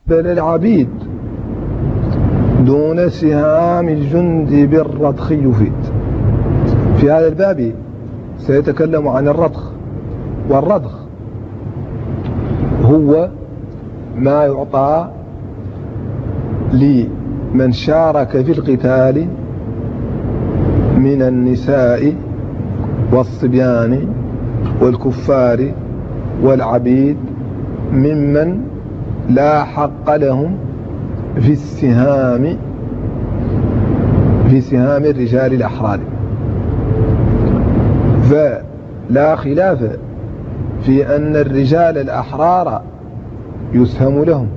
بل العبيد دون سهام الجند بالرضخ يفيد. في هذا الباب سيتكلم عن الرضخ، والرضخ هو ما يعطى لمن شارك في القتال من النساء والصبيان والكفار والعبيد ممن لا حق لهم في سهام الرجال الأحرار. فلا خلاف في أن الرجال الأحرار يسهم لهم،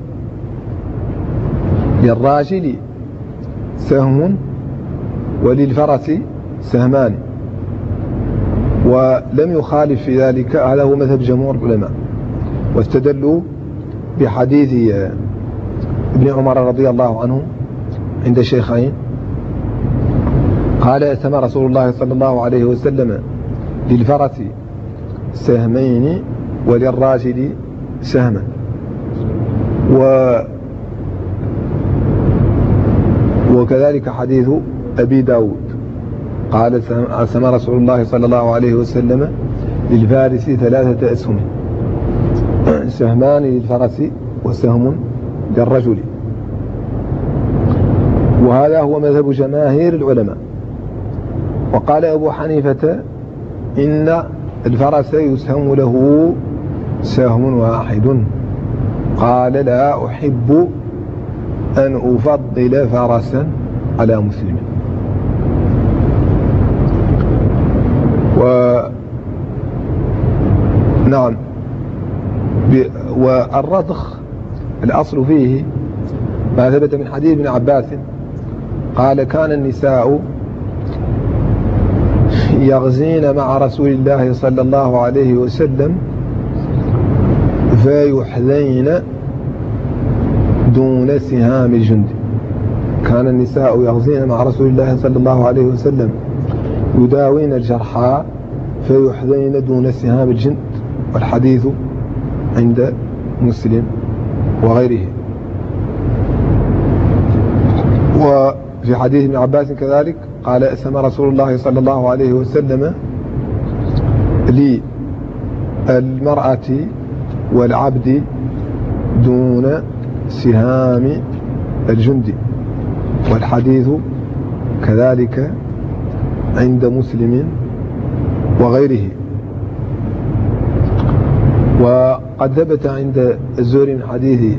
للراجل سهم وللفرس سهمان، ولم يخالف في ذلك. هذا هو مذهب جمهور العلماء، واستدلوا بحديث ابن عمر رضي الله عنه عند الشيخين قال: أسهم رسول الله صلى الله عليه وسلم للفرس سهمين وللراجل سهما. وكذلك حديث أبي داود قال: أسهم رسول الله صلى الله عليه وسلم للفارس 3 أسهم، سهمان للفرس وسهم للرجل. وهذا هو مذهب جماهير العلماء. وقال أبو حنيفة إن الفرس يسهم له سهم واحد. قال: لا أحب أن أفضل فرسا على مسلم. نعم. والرضخ الأصل فيه ما ثبت من حديث ابن عباس قال: كان النساء يغزين مع رسول الله صلى الله عليه وسلم فيحذين دون سهام الجند. كان النساء يغزين مع رسول الله صلى الله عليه وسلم يداوين الجرحى فيحذين دون سهام الجند، والحديث عند مسلم وغيره. وفي حديث ابن عباس كذلك قال: أسهم رسول الله صلى الله عليه وسلم للمرأة والعبد دون سهام الجند، والحديث كذلك عند مسلم وغيره. وقد ثبت عند الزهري من حديث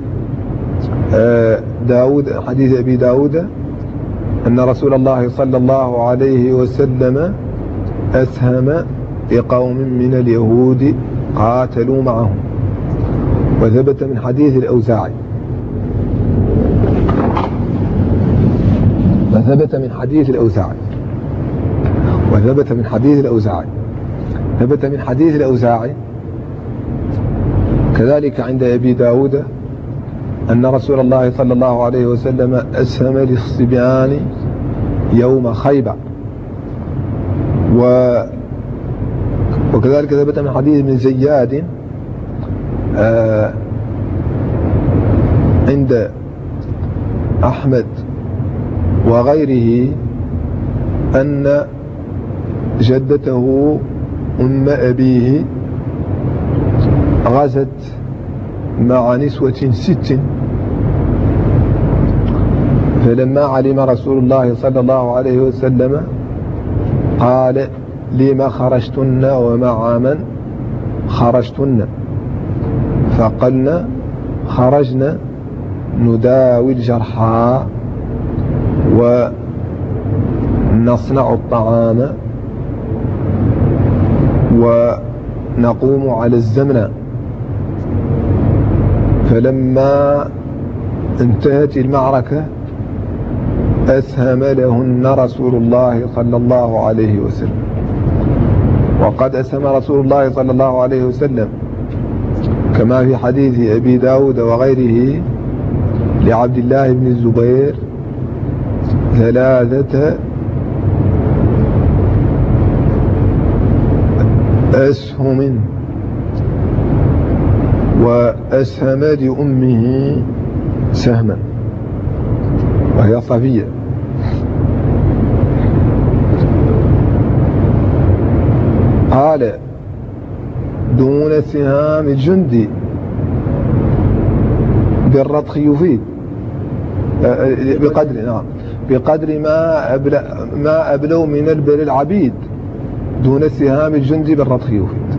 حديث أبي داود أن رسول الله صلى الله عليه وسلم أسهم لقوم من اليهود قاتلوا معهم. وثبت من حديث الأوزاعي ثبت من حديث الأوزاعي كذلك عند أبي داود أن رسول الله صلى الله عليه وسلم أسهم للصبيان يوم خيبر. وكذلك ثبت من حديث ابن زياد عند أحمد وغيره أن جدته أم أبيه غزت مع نسوة 6، فلما علم رسول الله صلى الله عليه وسلم قال: لما خرجتن ومع من خرجتن؟ فقلنا: خرجنا نداوي الجرحى ونصنع الطعام ونقوم على الزمن. فلما انتهت المعركة أسهم لهن رسول الله صلى الله عليه وسلم. وقد أسهم رسول الله صلى الله عليه وسلم كما في حديث أبي داود وغيره لعبد الله بن الزبير 3 أسهم وأسهم لأمه سهما وهي صفية. قال دون سهام الجندي بالرضخ يفيد بقدر ما أبلوا من البل العبيد دون سهام الجندي بالرضخ يفيد.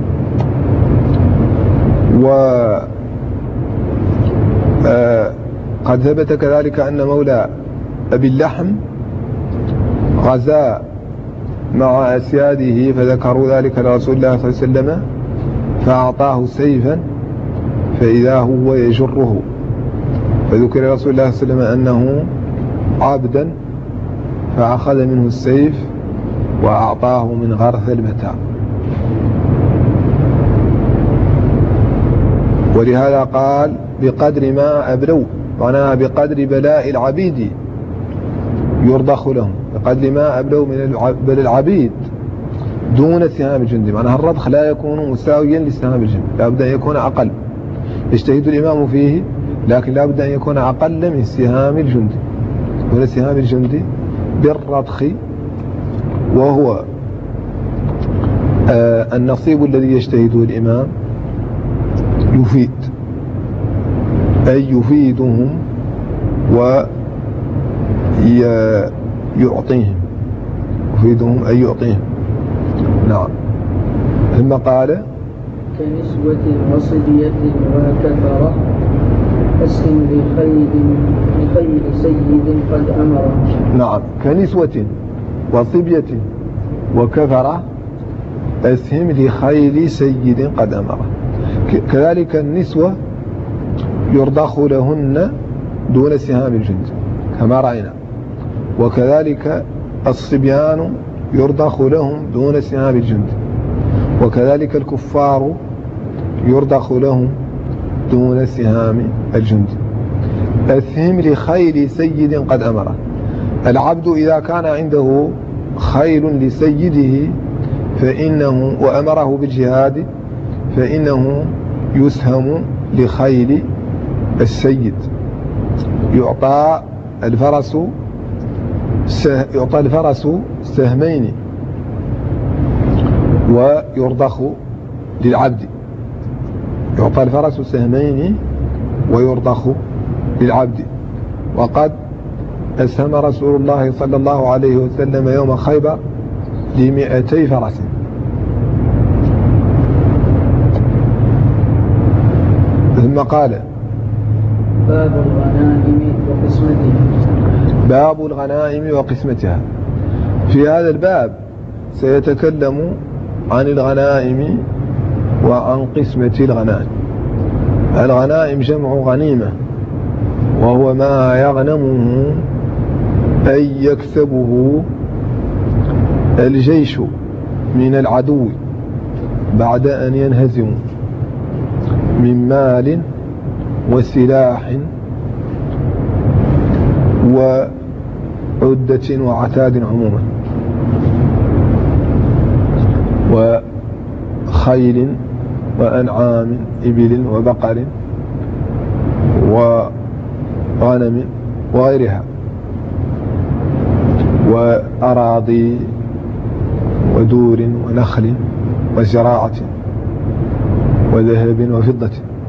قد ثبت كذلك أن مولى أبي اللحم غزا مع أسياده فذكروا ذلك لرسول الله صلى الله عليه وسلم فأعطاه سيفا فإذا هو يجره، فذكر رسول الله صلى الله عليه وسلم أنه عبدا فأخذ منه السيف وأعطاه من غرث المتاع. ولهذا قال بقدر ما أبلوا، معناها بقدر بلاء العبيد يرضخ لهم، بقدر ما أبلوا من بل العبيد دون سهام الجند. معناها الرضخ لا يكون مساويا لسهام الجند، لا بد أن يكون أقل، يجتهد الإمام فيه لكن لا بد أن يكون أقل من سهام الجند، دون سهام الجند بالرضخ، وهو النصيب الذي يجتهده الإمام يفيد، أي يفيدهم ويعطيهم، يفيدهم أي يعطيهم. نعم. ثم قال كنسوة وصبية وكفرة أسهم لخيل سيد قد أمر. نعم. كنسوة وصبية وكفرة أسهم لخيل سيد قد أمر. كذلك النسوة يرضخ لهن دون سهام الجند كما رأينا، وكذلك الصبيان يرضخ لهم دون سهام الجند، وكذلك الكفار يرضخ لهم دون سهام الجند. أسهم لخيل سيد قد أمر. العبد إذا كان عنده خيل لسيده فإنه وأمره بالجهاد فإنه يسهم لخيل السيد، يعطى الفرس سهمين ويرضخ للعبد، يعطى الفرس سهمين ويرضخ للعبد. وقد أسهم رسول الله صلى الله عليه وسلم يوم خيبر ل200 فرس. ثم قال باب الغنائم وقسمتها. باب الغنائم وقسمتها. في هذا الباب سيتكلم عن الغنائم وعن قسمة الغنائم. الغنائم جمع غنيمة، وهو ما يغنمه أي يكسبه الجيش من العدو بعد أن ينهزموا من مال وسلاح وعدة وعتاد عموما، وخيل وأنعام إبل وبقر وغنم وغيرها، وأراضي ودور ونخل وزراعة وذهب وفضة.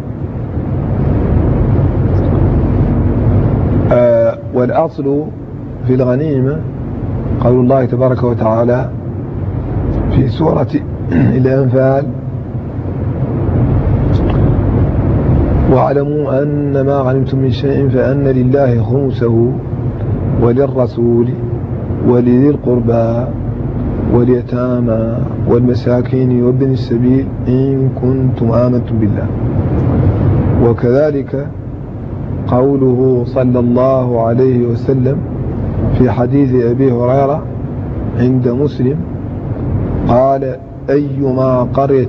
والأصل في الغنيمة قول الله تبارك وتعالى في سورة الأنفال واعلموا أن ما غنمتم من شيء فأن لله خمسه وللرسول ولذي القربى واليتامى والمساكين وابن السبيل إن كنتم آمنتم بالله. وكذلك قوله صلى الله عليه وسلم في حديث أبي هريرة عند مسلم قال أيما قرية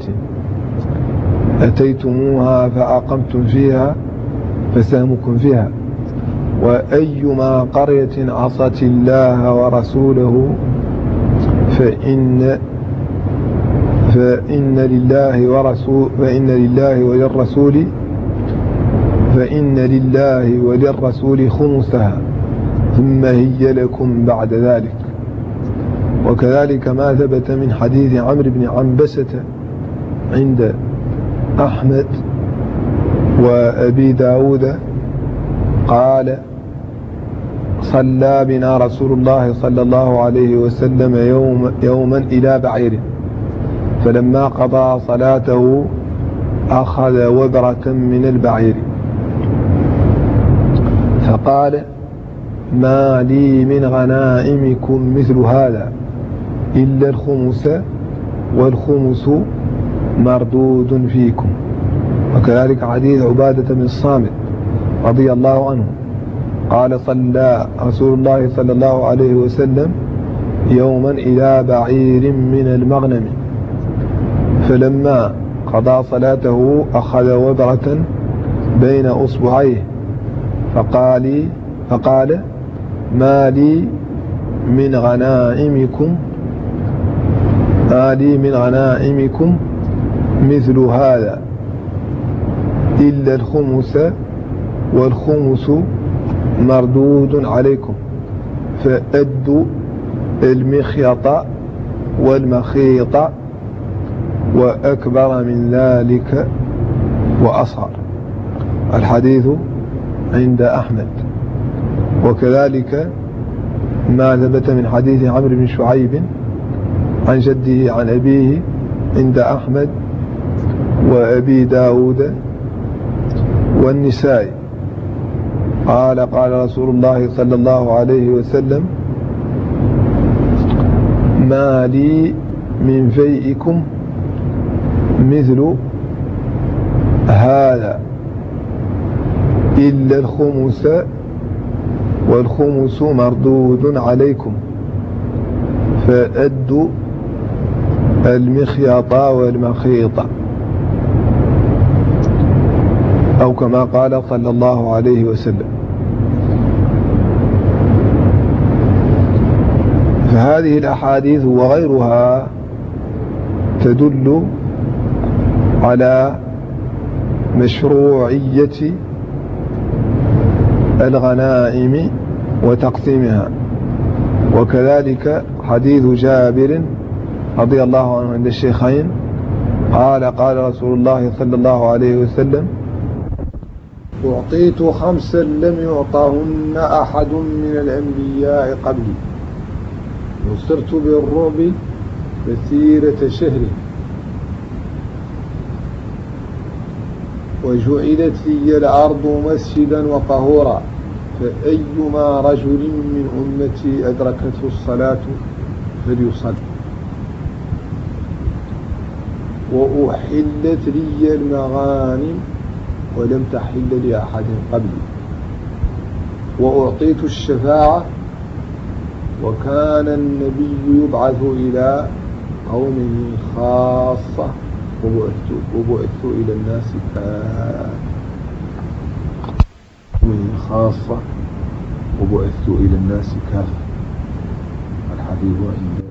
أتيتموها فأقمتم فيها فسهمكم فيها، وأيما قرية عصت الله ورسوله فإن لله وللرسول فإن لله وللرسول خمسها ثم هي لكم بعد ذلك. وكذلك ما ثبت من حديث عمرو بن عنبسة عند أحمد وأبي داود قال: صلى بنا رسول الله صلى الله عليه وسلم يوما إلى بعير، فلما قضى صلاته أخذ وبرة من البعير فقال: ما لي من غنائمكم مثل هذا إلا الخمس، والخمس مردود فيكم. وكذلك حديث عبادة بن الصامت رضي الله عنه قال: صلى رسول الله صلى الله عليه وسلم يوما إلى بعير من المغنم، فلما قضى صلاته أخذ وبرة بين أصبعيه فقال: ما لي من غنائمكم مثل هذا إلا الخمس، والخمس مردود عليكم، فأدوا المخيط والمخيط، وأكبر من ذلك وأصغر. الحديث عند أحمد. وكذلك ما ثبت من حديث عمرو بن شعيب عن جده عن أبيه عند أحمد وأبي داود والنسائي قال: قال رسول الله صلى الله عليه وسلم: ما لي من فيئكم مثل هذا إلا الخمس، والخمس مردود عليكم، فأدوا المخيط والمخيط، أو كما قال صلى الله عليه وسلم. فهذه الأحاديث وغيرها تدل على مشروعية الغنائم وتقسيمها. وكذلك حديث جابر رضي الله عنه عند الشيخين قال: قال رسول الله صلى الله عليه وسلم: أعطيت 5 لم يعطهن أحد من الأنبياء قبلي، نصرت بالرعب مسيرة شهر، وجعلت لي الأرض مسجدا وطهورا، فأيما رجل من أمتي أدركته الصلاة فليصل. وأحلت لي المغانم ولم تحل لأحد قبلي، وأعطيت الشفاعة، وكان النبي يبعث إلى قومه خاصة وبعثت إلى الناس خاصة وبعثت إلى الناس كافة. الحديث عند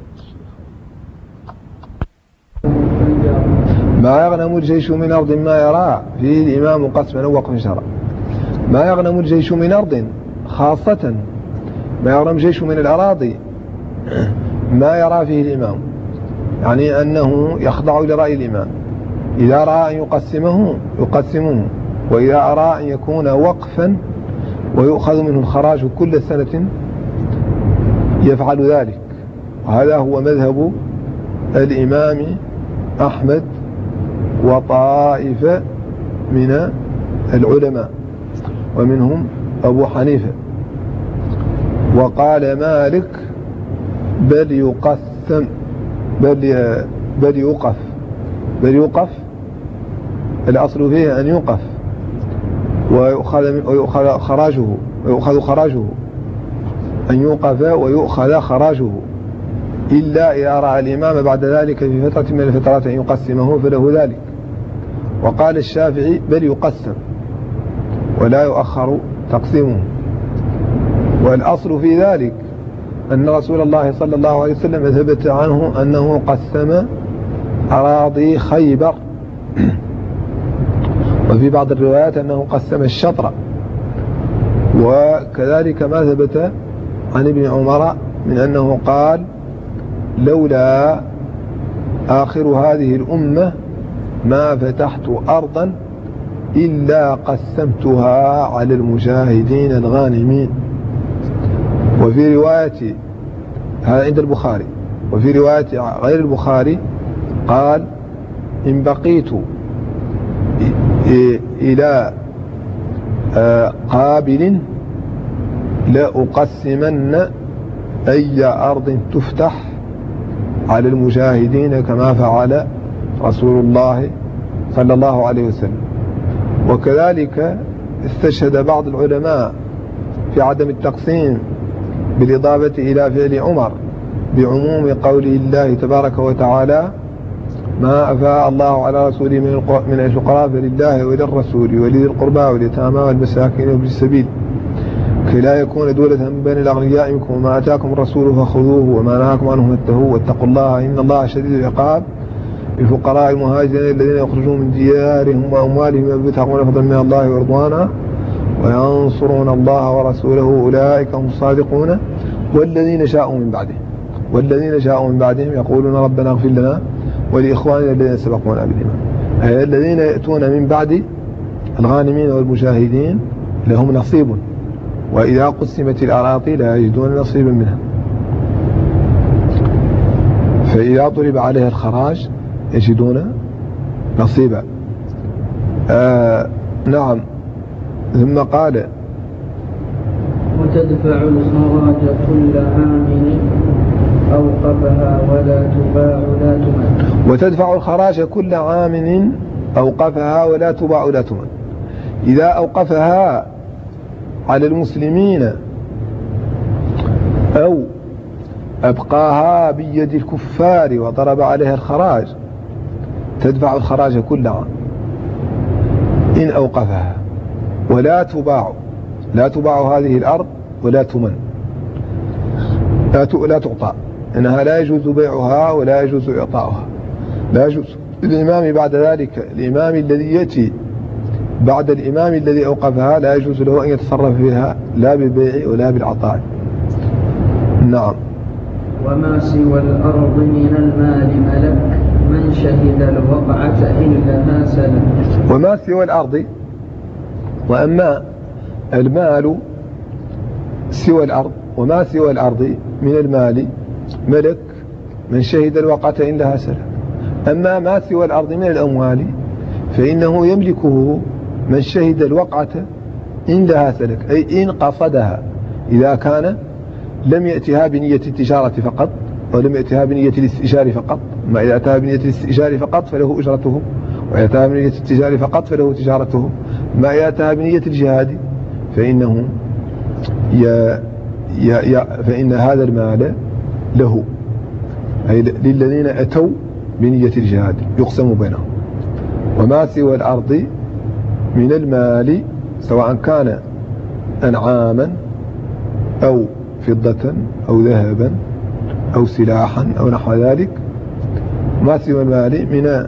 ما يغنم الجيش من أرض ما يرى فيه الإمام قسما وقف شرع. ما يغنم الجيش من أرض، خاصة ما يغنم الجيش من الأراضي ما يرى فيه الإمام، يعني أنه يخضع لرأي الإمام. إذا رأى أن يقسمه، وإذا أرى أن يكون وقفا ويؤخذ منه الخراج كل سنة يفعل ذلك. وهذا هو مذهب الإمام أحمد وطائفة من العلماء، ومنهم أبو حنيفة. وقال مالك: بل يقسم، بل يوقف، الأصل فيه أن يوقف ويؤخذ خراجه، أن يوقف ويؤخذ خراجه، إلا إذا رأى الإمام بعد ذلك في فترة من الفترات أن يقسمه فله ذلك. وقال الشافعي: بل يقسم ولا يؤخر تقسيمه. والأصل في ذلك أن رسول الله صلى الله عليه وسلم ثبت عنه أنه قسم أراضي خيبر وفي بعض الروايات أنه قسم الشطر. وكذلك ما ثبت عن ابن عمر من أنه قال: لولا آخر هذه الأمة ما فتحت أرضا إلا قسمتها على المجاهدين الغانمين. وفي رواية، هذا عند البخاري، وفي رواية غير البخاري قال: إن بقيت إلى قابل لأقسمن أي أرض تفتح على المجاهدين كما فعل رسول الله صلى الله عليه وسلم. وكذلك استشهد بعض العلماء في عدم التقسيم بالإضافة إلى فعل عمر بعموم قوله الله تبارك وتعالى: ما أفاء الله على رسوله من الفقراء فلله وللرسول ولذي القربى واليتامى والمساكين وابن السبيل كي لا يكون دولة بين الأغنياء منكم، وما أتاكم الرسول فخذوه وما نهاكم عنه فانتهوا واتقوا الله إن الله شديد العقاب. الفقراء المهاجرين الذين يخرجون من ديارهم وأموالهم يبتغون فضلا من الله ورضوانا وينصرون الله ورسوله أولئك هم الصادقون. والذين جاءوا من بعدهم يقولون ربنا اغفر لنا ولإخواننا الذين سبقونا بالإيمان. أي الذين يأتون من بعد الغانمين والمجاهدين لهم نصيب، وإذا قسمت الأراضي لا يجدون نصيبا منها، فإذا ضرب عليها الخراج يجدون نصيبا. نعم. ثم قال: وتدفع الخراج كل عام أوقفها ولا تباع لا تمن. وتدفع الخراج كل عام أوقفها ولا تباع لا تمن. إذا أوقفها على المسلمين أو أبقاها بيد الكفار وضرب عليها الخراج تدفع الخراج كل عام إن أوقفها، ولا تباع هذه الأرض ولا تمن، لا تعطى، إنها لا يجوز بيعها ولا يجوز إعطاؤها. لا يجوز الإمام بعد ذلك، الإمام الذي يأتي بعد الإمام الذي أوقفها لا يجوز له أن يتصرف فيها لا بالبيع ولا بالعطاء. نعم. وما سوى الأرض من المال ملك من شهد الوقعة إلا سلم. وما سوى الأرض، وأما المال سوى الأرض، وما سوى الأرض من المال ملك من شهد الوقعة إلا سلم. أما ما سوى الأرض من الأموال فإنه يملكه من شهد الوقعة إن لها سلك، أي إن قصدها، إذا كان لم يأتها بنية التجارة فقط ولم يأتها بنية الاستئجار فقط. ما إذا أتها بنية الاستئجار فقط فله أجرته، وإذا أتها بنية التجارة فقط فله تجارته. ما إذا أتها بنية الجهاد فإنه فإن هذا المال له، أي للذين أتوا بنية الجهاد يقسم بينهم. وما سوى الأرض من المال سواء كان أنعاما أو فضة أو ذهبا أو سلاحا أو نحو ذلك، ما سوى المال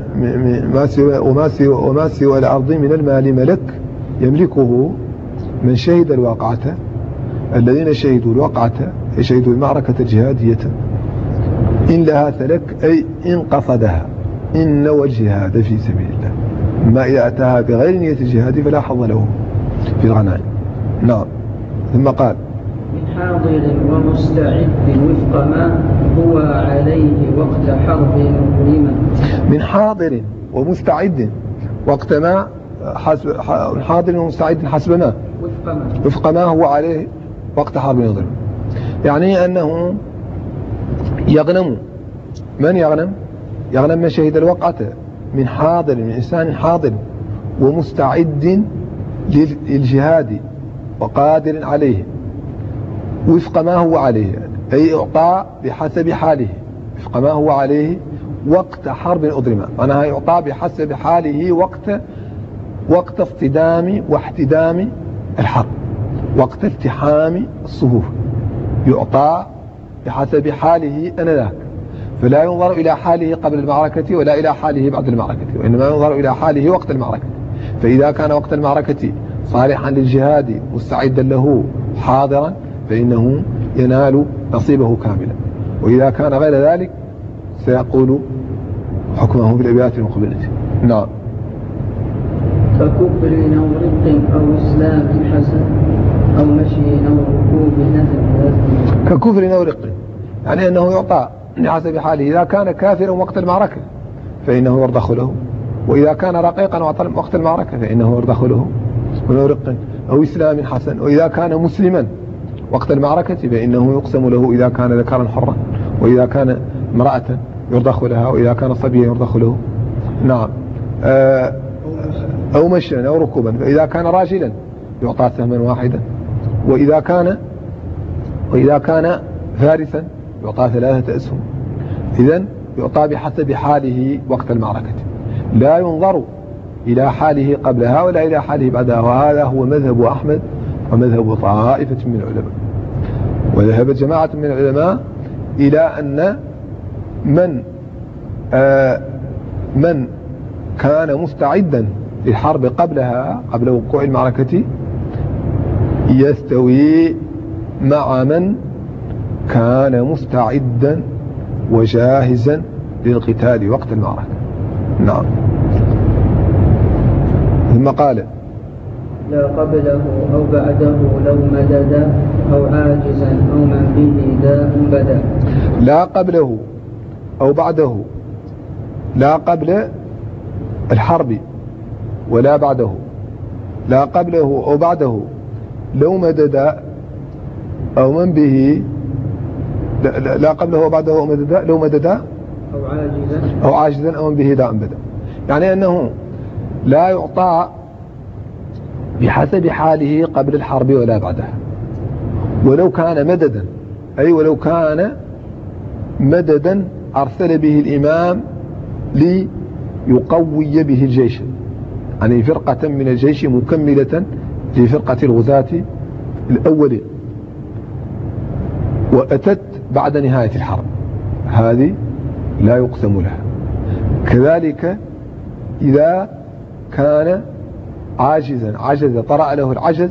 وما سوى الأرض من المال ملك يملكه من شهد الواقعة، الذين شهدوا الواقعة شهدوا المعركة الجهادية إن لها سلك، أي إن قصدها، إن نوى الجهاد في سبيل الله. ما إذا أتاها بغير نية الجهاد فلا حظ له في الغنائم. نعم. ثم قال: من حاضر ومستعد وفق ما هو عليه وقت حرب مظلمة. من حاضر ومستعد وقت ما، حاضر ومستعد حسب ما، وفق ما هو عليه وقت حرب مظلمة. يعني أنه يغنم. من يغنم؟ يغنم من شهد الوقعة، من حاضر، من إنسان حاضر ومستعد للجهاد وقادر عليه وفق ما هو عليه، أي إعطاء بحسب حاله وفق ما هو عليه وقت حرب أضرمة. معناها يعطى بحسب حاله وقت اصطدام واحتدام الحرب، وقت التحام الصفوف، يعطى بحسب حاله أنذاك. فلا ينظر إلى حاله قبل المعركة ولا إلى حاله بعد المعركة، وإنما ينظر إلى حاله وقت المعركة. فإذا كان وقت المعركة صالحا للجهاد مستعدا له حاضرا فإنه ينال نصيبه كاملا، وإذا كان غير ذلك سيقول حكمه في الأبيات المقبلة. نعم. ككفر أو رق أو إسلام حسن أو مشي أو ركوب نثر. ككفر أو رق يعني أنه يعطى بحسب حاله، إذا كان كافرا وقت المعركة فإنه يرضخ له، وإذا كان رقيقا وقت المعركة فإنه يرضخ له ولو رق أو إسلام حسن، وإذا كان مسلما وقت المعركة فإنه يقسم له إذا كان ذكرا حرا، وإذا كان امرأة يرضخ لها، وإذا كان صبيا يرضخ له. نعم. أو مشيا أو ركوبا، فإذا كان راجلا يعطى سهما واحدا، وإذا كان فارسا يعطى 3 أسهم. إذن يعطى بحسب حاله وقت المعركة، لا ينظر إلى حاله قبلها ولا إلى حاله بعدها، وهذا هو مذهب أحمد ومذهب طائفة من العلماء. وذهبت جماعة من العلماء إلى أن من كان مستعدا للحرب قبل وقوع المعركة يستوي مع من كان مستعدا وجاهزا للقتال وقت المعركة. نعم. ثم قال لا قبله أو بعده لو مددا أو عاجزا أو من به داء بدا. لا قبله أو بعده، لا قبل الحرب ولا بعده، لا قبله أو بعده لو مددا أو من به، لا قبله أو بعده أو مددا لو مددا أو عاجزا أو من به داء بدا، يعني أنه لا يعطى بحسب حاله قبل الحرب ولا بعدها، ولو كان مددا، أي ولو كان مددا أرسل به الإمام ليقوي به الجيش، يعني فرقة من الجيش مكملة لفرقة الغزاة الأولين، وأتت بعد نهاية الحرب، هذه لا يقسم لها. كذلك إذا كان عاجزا، طرأ له العجز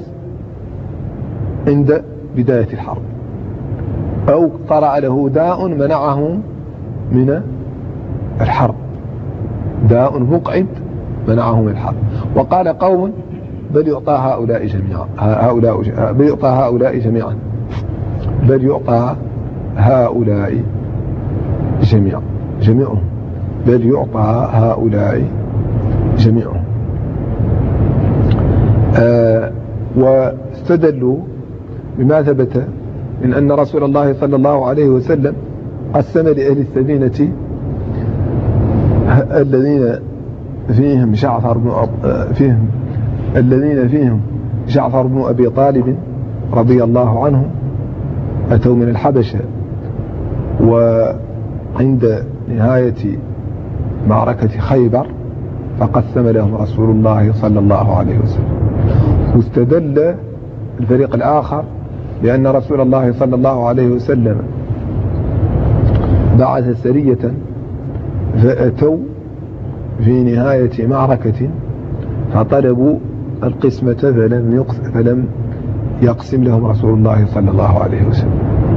عند بداية الحرب، أو طرأ له داء منعه من الحرب، داء مقعد منعه من الحرب. وقال قوم بل يعطى هؤلاء جميعا، بل يعطى هؤلاء جميعا، بل يعطى هؤلاء جميعهم، بل يعطى هؤلاء جميعهم. واستدلوا بما ثبت من أن رسول الله صلى الله عليه وسلم قسم لأهل السفينة الذين فيهم جعفر بن أبي طالب رضي الله عنه، أتوا من الحبشة، وعند نهاية معركة خيبر فقسم لهم رسول الله صلى الله عليه وسلم. واستدل الفريق الآخر لأن رسول الله صلى الله عليه وسلم بعث سرية فأتوا في نهاية معركة فطلبوا القسمة فلم يقسم لهم رسول الله صلى الله عليه وسلم.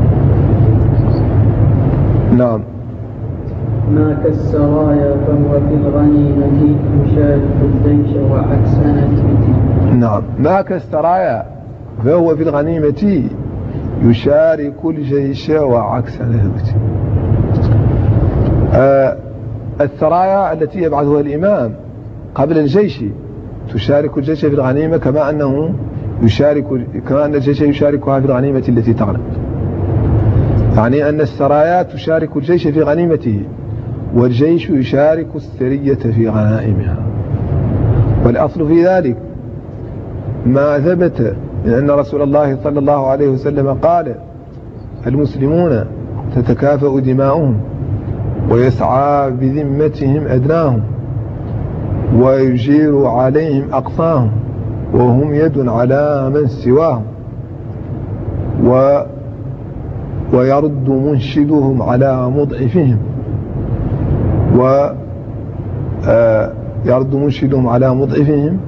نعم. ما كالسرايا فهو في الغنيمة يشارك الجيش وعكس نثبته. نعم. ما كالسرايا فهو في الغنيمة يشارك الجيش وعكس نثبته. السرايا التي يبعثها الإمام قبل الجيش تشارك الجيش في الغنيمة كما أن الجيش يشاركها في الغنيمة التي تغنم، يعني أن السرايا تشارك الجيش في غنيمته، والجيش يشارك السرية في غنائمها. والأصل في ذلك ما ثبت من أن رسول الله صلى الله عليه وسلم قال: المسلمون تتكافأ دماؤهم ويسعى بذمتهم أدناهم ويجير عليهم أقصاهم وهم يد على من سواهم ويرد منشدهم على مضعفهم يرد منشدهم على مضعفهم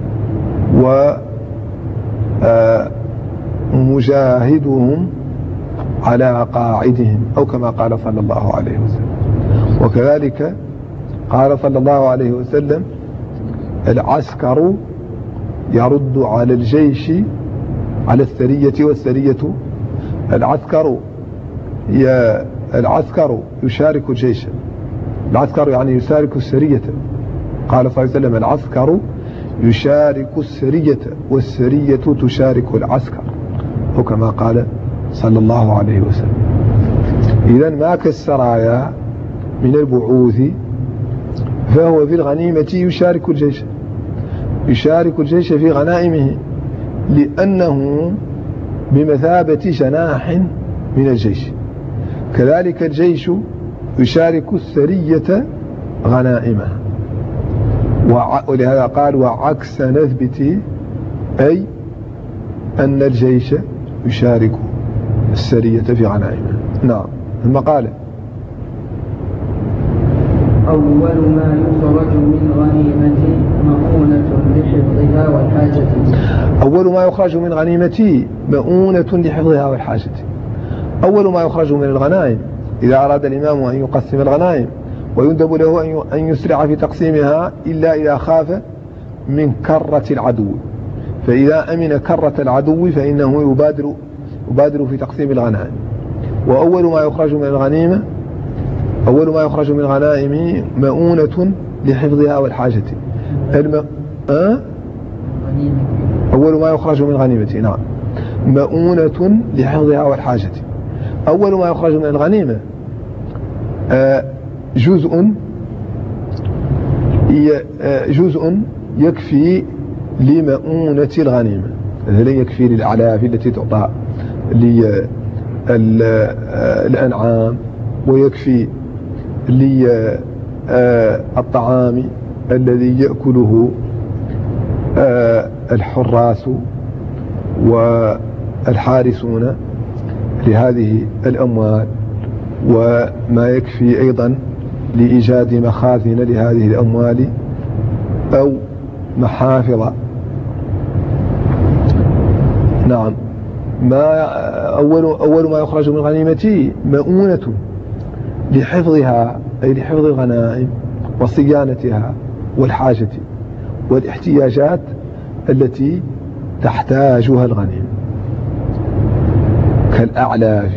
ومجاهدهم على قاعدهم، أو كما قال صلى الله عليه وسلم. وكذلك قال صلى الله عليه وسلم: العسكر يرد على الجيش على السرية، والسرية العسكر يشارك الجيش، العسكر يعني يشارك السرية. قال صلى الله عليه وسلم: العسكر يشارك السرية والسرية تشارك العسكر، أو كما قال صلى الله عليه وسلم. إذن ما كالسرايا من البعوث، فهو في الغنيمة يشارك الجيش في غنائمه، لأنه بمثابة جناح من الجيش. كذلك الجيش يشارك السرية غنائمها، ولهذا قال: وعكس نثبت، أي أن الجيش يشارك السرية في غنائمها. نعم. ثم قال: أول ما يخرج من غنيمة مؤونة لحفظها والحاجة. أول ما يخرج من غنيمة مؤونة لحفظها والحاجة. أول ما يخرج من الغنائم، إذا أراد الإمام أن يقسم الغنائم ويندب له أن يسرع في تقسيمها إلا إذا خاف من كرة العدو، فإذا أمن كرة العدو فإنه يبادر في تقسيم الغنائم. وأول ما يخرج من الغنيمة، أول ما يخرج من الغنائم مؤونة لحفظها والحاجة. أول ما يخرج من الغنيمة، نعم، مؤونة لحفظها والحاجة. أول ما يخرج من الغنيمة جزء يكفي لمؤونة الغنيمة، مثلا يكفي للأعلاف التي تعطى للأنعام، ويكفي للطعام الذي يأكله الحراس والحارسون لهذه الأموال، وما يكفي أيضا لإيجاد مخازن لهذه الأموال أو محافظ. نعم. أول ما يخرج من الغنيمة مؤونة لحفظها، أي لحفظ الغنائم وصيانتها والحاجة والاحتياجات التي تحتاجها الغنيمة، كالأعلاف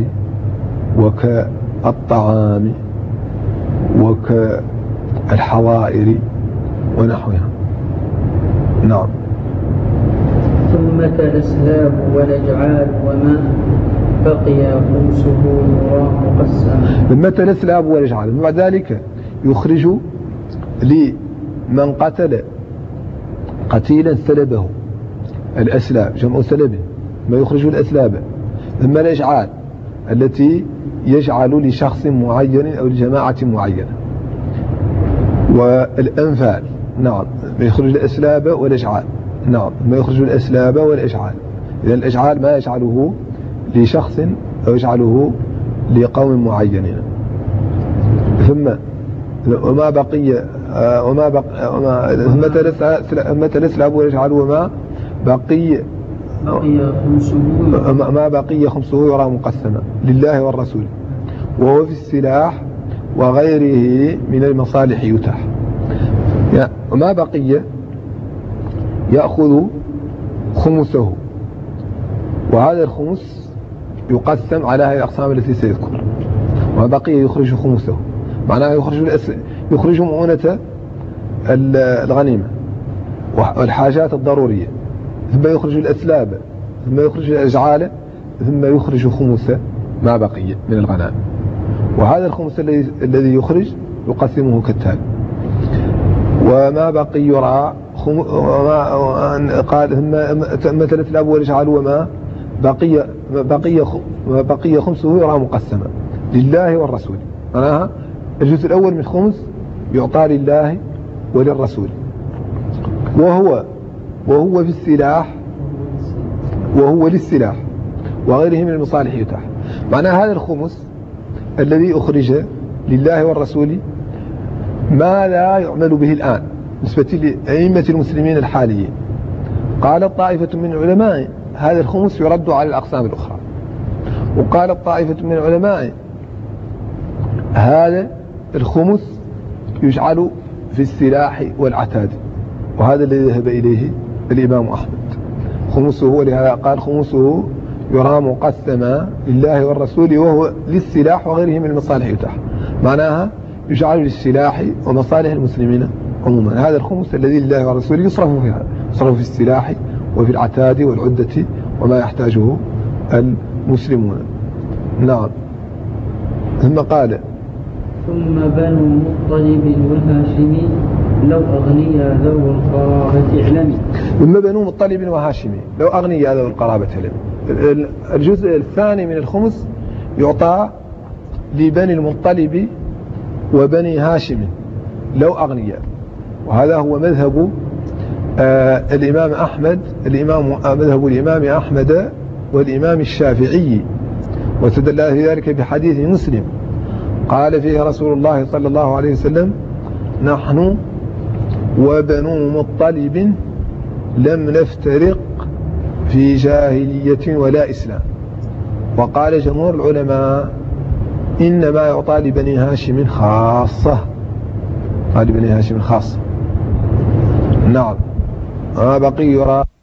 وكالطعام وكالحوائر ونحوها. نعم. ثم الأسلاب والأجعال وما بقي خمسه يرى مقسما. ثم الأسلاب والأجعال، وبعد ذلك يخرج لمن قتل قتيلا سلبه، الأسلاب جمع سلبه، ما يخرج الأسلاب. ثم الأجعال التي يجعل لشخص معين أو لجماعة معينة. والأنفال، نعم، ما يخرج الأسلاب والأجعال. نعم، ما يخرج الأسلاب والأجعال. إذا الأجعال ما يجعله لشخص أو يجعله لقوم معينين. ثم وما بقي ثم الأسلاب والأجعال وما بقي ما بقي خمسه يرى مقسما لله والرسول، وهو في السلاح وغيره من المصالح يتاح. وما بقي يأخذ خمسه، وهذا الخمس يقسم على هذه الأقسام التي سيذكر. وما بقي يخرج خمسه، معناه يخرج مؤونة الغنيمة والحاجات الضرورية، ثم يخرج الأسلاب، ثم يخرج الأجعال، ثم يخرج خمس ما بقي من الغنائم. وهذا الخمس الذي يخرج يقسمه كالتالي: وما بقي يرى قال ثم الأسلاب والأجعال وما بقي خمسه يرى مقسما لله والرسول. معناها الجزء الأول من الخمس يعطى لله وللرسول، وهو في السلاح، وهو للسلاح وغيره من المصالح يتاح. معناها هذا الخمس الذي أخرج لله والرسول ما لا يعمل به الآن، بالنسبة لأئمة المسلمين الحاليين. قالت طائفة من العلماء هذا الخمس يرد على الأقسام الأخرى، وقالت طائفة من العلماء هذا الخمس يجعل في السلاح والعتاد، وهذا الذي ذهب إليه الإمام أحمد. خمسه، ولهذا قال خمسه يرام قسم لله والرسول وهو للسلاح وغيره من المصالح يتاح، معناها يجعل للسلاح ومصالح المسلمين عموما. هذا الخمس الذي لله والرسول يصرف فيها، يصرف في السلاح وفي العتاد والعدة وما يحتاجه المسلمون. نعم. ثم قال ثم بنو مطلب وهاشم لو أغنيا ذو القرابة اعلمي. ثم بنو مطلب وهاشم لو أغنيا ذو القرابة اعلمي. الجزء الثاني من الخمس يعطى لبني المطلب وبني هاشم لو أغنيا، وهذا هو مذهب الإمام أحمد، مذهب الإمام أحمد والإمام الشافعي، واستدل في ذلك بحديث مسلم قال فيه رسول الله صلى الله عليه وسلم: نحن وبنو مطلب لم نفترق في جاهلية ولا إسلام. وقال جمهور العلماء إنما يعطى لبني هاشم خاصة، لبني هاشم خاصة. نعم. بقي يرى